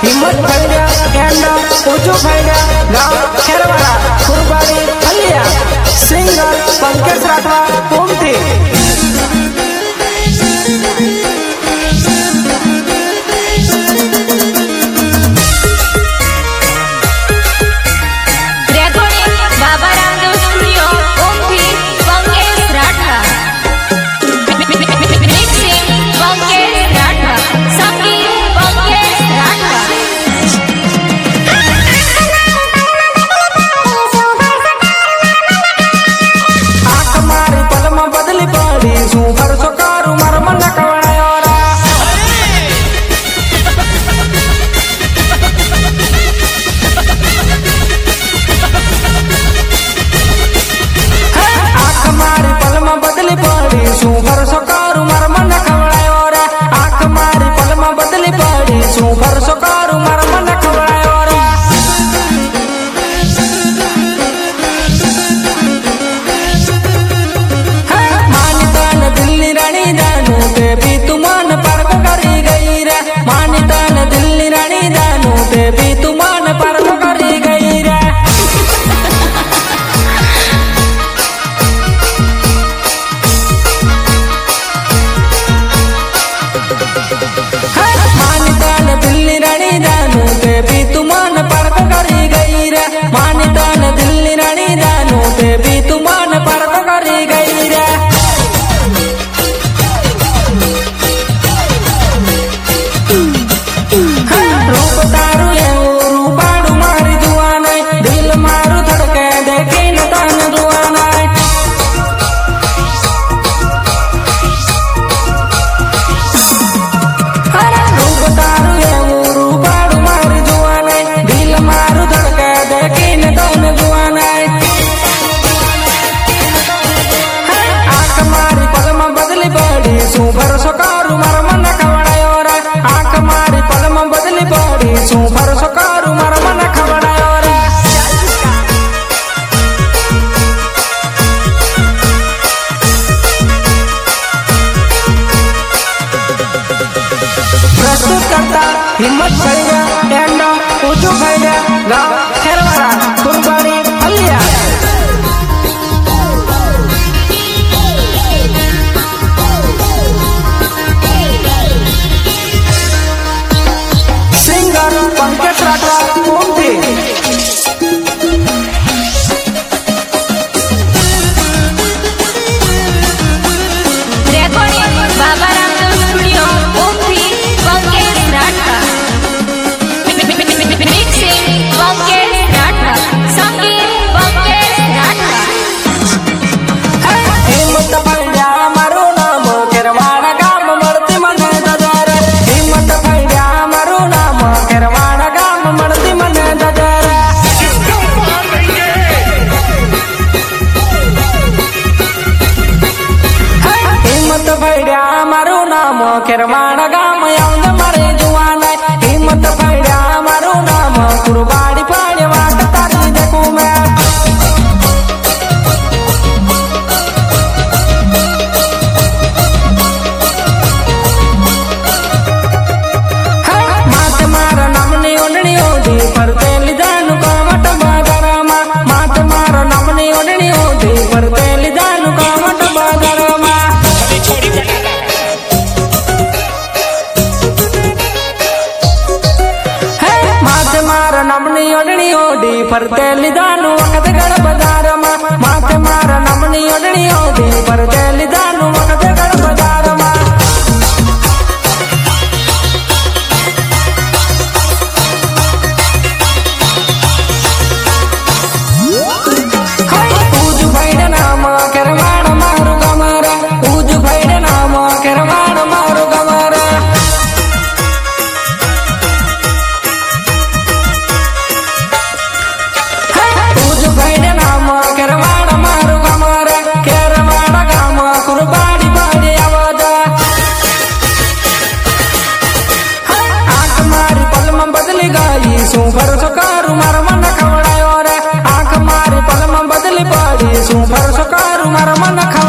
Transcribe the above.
हिम्मत भाईडा एंड ऊंचू भाईडा गांव खेरवाड़ा खुरबाड़ी हलिया सिंगर पंकज राठवा कोमती हिम्मत भाईडा एंड ऊंचू भाईडा गांव खेरवाड़ा खुरबाड़ी हलिया सिंगर पंकज राठवा कोमती खेरवाड़ा गाम यौन मारे जुआन हिम्मत भाईडा मारू नाम खुरबाड़ी पाड़े वाट तारी देखू मैं मात मारा नमनी ओढ़नी ओढ़ी पर तेली जानू का मट बाजारामा मात मारा नमनी ओढ़नी ओढ़ी पर तेली जानू का मट बाजारामा नमनी ओढ़नी ओढ़ी पर तेली दानू वक्त गड़ बाजार माथे मारा नमनी ओढ़नी ओढ़ी पर तेली दानू वक्त गड़ बाजार ऊजू भाईडा नाम खेरवाड़ा मारू गमारा ऊजू भाईडा नाम खेरवाड़ा मारू गमारा खेरवाड़ा मारू गमारा खेरवाड़ा गाम खुरबाड़ी बाड़ी आवाजा आंख मारी पल में बदली गई सुभर सुकारू मार मन खवड़ा और आंख मारी पल में बदली पड़ी सुभर सुकारू मार मन